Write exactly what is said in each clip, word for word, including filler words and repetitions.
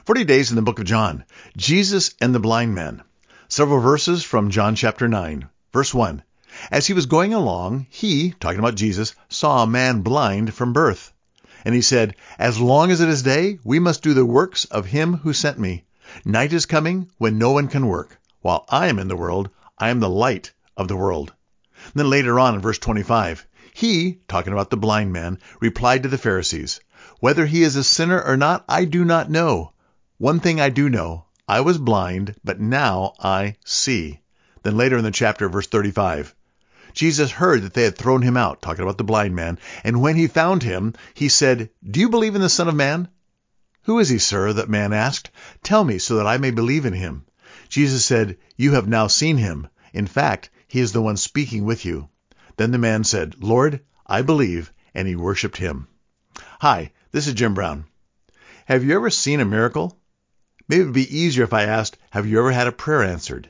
forty days in the book of John. Jesus and the blind man. Several verses from John chapter nine. Verse one. As he was going along, he, talking about Jesus, saw a man blind from birth. And he said, "As long as it is day, we must do the works of him who sent me. Night is coming when no one can work. While I am in the world, I am the light of the world." And then later on in verse twenty-five, he, talking about the blind man, replied to the Pharisees, "Whether he is a sinner or not, I do not know. One thing I do know, I was blind, but now I see." Then later in the chapter, verse thirty-five, Jesus heard that they had thrown him out, talking about the blind man, and when he found him, he said, "Do you believe in the Son of Man?" "Who is he, sir?" that man asked. "Tell me so that I may believe in him." Jesus said, "You have now seen him. In fact, he is the one speaking with you." Then the man said, "Lord, I believe," and he worshiped him. Hi, this is Jim Brown. Have you ever seen a miracle? Maybe it would be easier if I asked, have you ever had a prayer answered?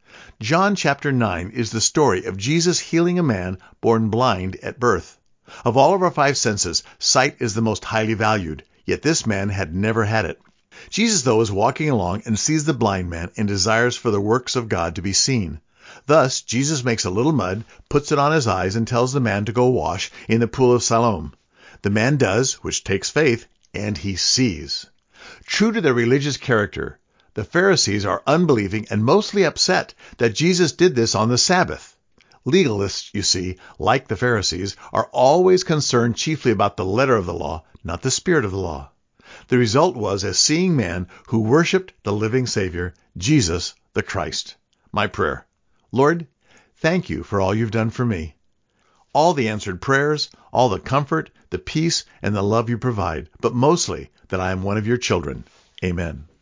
John chapter nine is the story of Jesus healing a man born blind at birth. Of all of our five senses, sight is the most highly valued, yet this man had never had it. Jesus, though, is walking along and sees the blind man and desires for the works of God to be seen. Thus, Jesus makes a little mud, puts it on his eyes, and tells the man to go wash in the pool of Siloam. The man does, which takes faith, and he sees. True to their religious character, the Pharisees are unbelieving and mostly upset that Jesus did this on the Sabbath. Legalists, you see, like the Pharisees, are always concerned chiefly about the letter of the law, not the spirit of the law. The result was a seeing man who worshiped the living Savior, Jesus the Christ. My prayer: Lord, thank you for all you've done for me. All the answered prayers, all the comfort, the peace, and the love you provide, but mostly that I am one of your children. Amen.